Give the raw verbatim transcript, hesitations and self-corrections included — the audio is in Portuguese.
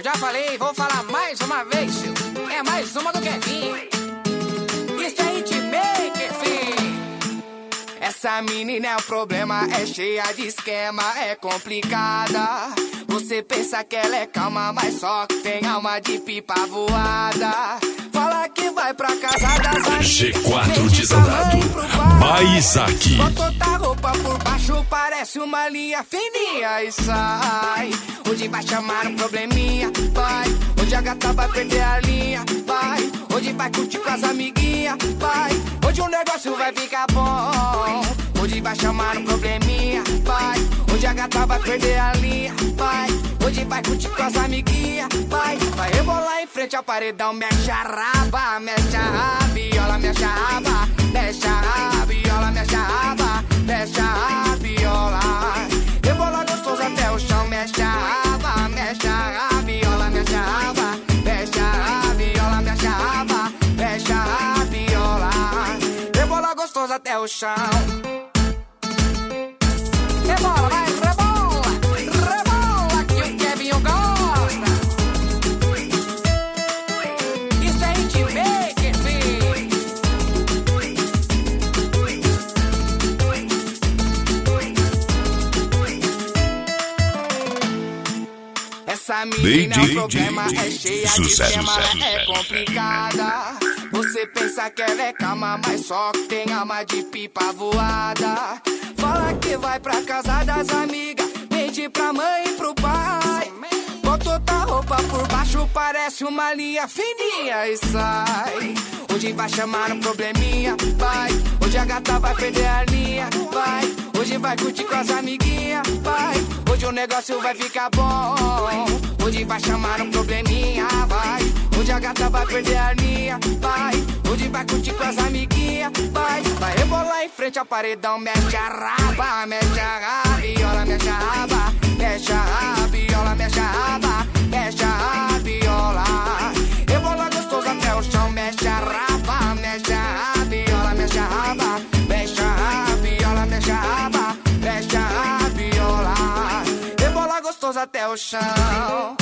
eu já falei, vou falar mais uma vez, tio. É mais uma do Kevin. Isso é hitmaker, filho. Essa menina é o problema, é cheia de esquema, é complicada. Você pensa que ela é calma, mas só que tem alma de pipa voada. Fala que vai pra casa das amigas. G quatro desandado. Maisaki. Bota outra roupa por baixo, parece uma linha fininha e sai. Hoje vai chamar um probleminha, vai. Hoje a gata vai perder a linha, vai. Hoje vai curtir com as amiguinhas, vai. Hoje o negócio vai ficar bom. Hoje vai chamar um probleminha, vai. Hoje a gata vai perder a linha, vai. Hoje vai curtir com as amiguinhas, vai. Vai rebolar em frente ao paredão, mexe a raba, mexe a rabiola, mexe a raba, mexe a rabiola, mexe a raba, mexe a rabiola. Rebola gostoso até o chão, mexe a raba, mexe a rabiola, mexe a raba, mexe a rabiola, mexe a raba, mexe a rabiola. Rebola gostoso até o chão. Rebola, vai, rebola, rebola que o Kevinho gosta. Isso é hitmaker, filho. Essa menina é um problema, é cheia de esquema, é complicada. Você pensa que ela é calma, mas só que tem alma de pipa voada. Fala que vai pra casa das amigas, mente pra mãe e pro pai. Bota outra roupa por baixo, parece uma linha fininha e sai. Hoje vai chamar um probleminha, vai. Hoje a gata vai perder a linha, vai. Hoje vai curtir com as amiguinhas, vai. Hoje o negócio vai ficar bom. Hoje vai chamar um probleminha, vai. Hoje a gata vai perder a linha, vai. Hoje vai curtir com as amiguinhas, vai. Vai rebolar em frente ao paredão, mexe a raba, mexe a rabiola, mexe a raba, mexe a rabiola, mexe a raba, mexe a rabiola. Rebola gostoso até o chão, mexe a raba, mexe a rabiola, mexe a raba, mexe a rabiola, mexe a raba, mexe a rabiola. Rebola gostoso até o chão.